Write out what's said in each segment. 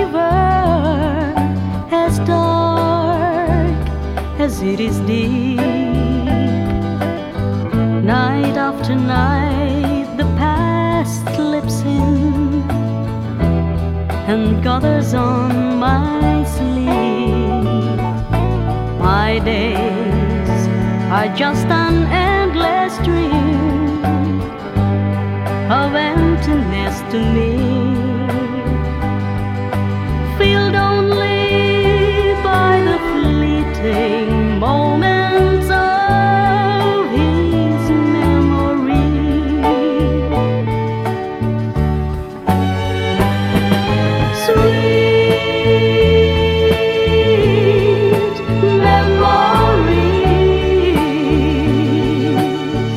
river, as dark as it is deep. Night after night the past slips in and gathers on my sleep. My days are just an endless dream of emptiness to me, filled only by the fleeting moments of his memory. Sweet memories,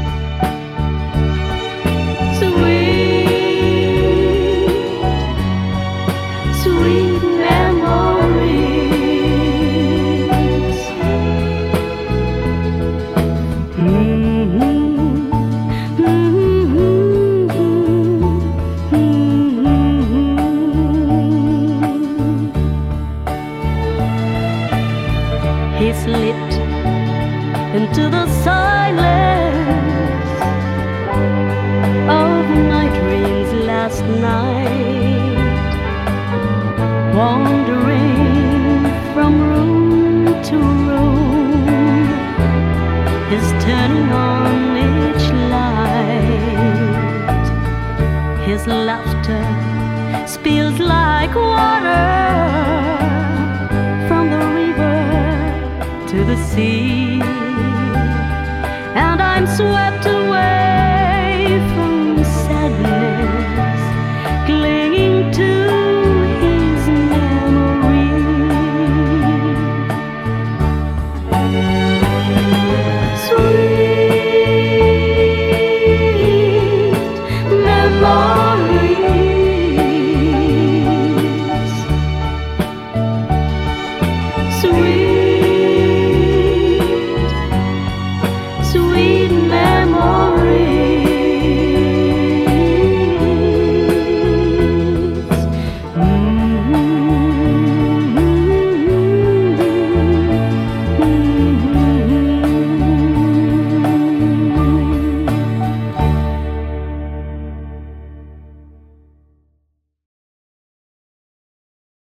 sweet memories. He slipped into the silence of night rains last night, wandering from room to room, is turning on each light. His laughter spills like water from the river to the sea, and I'm swept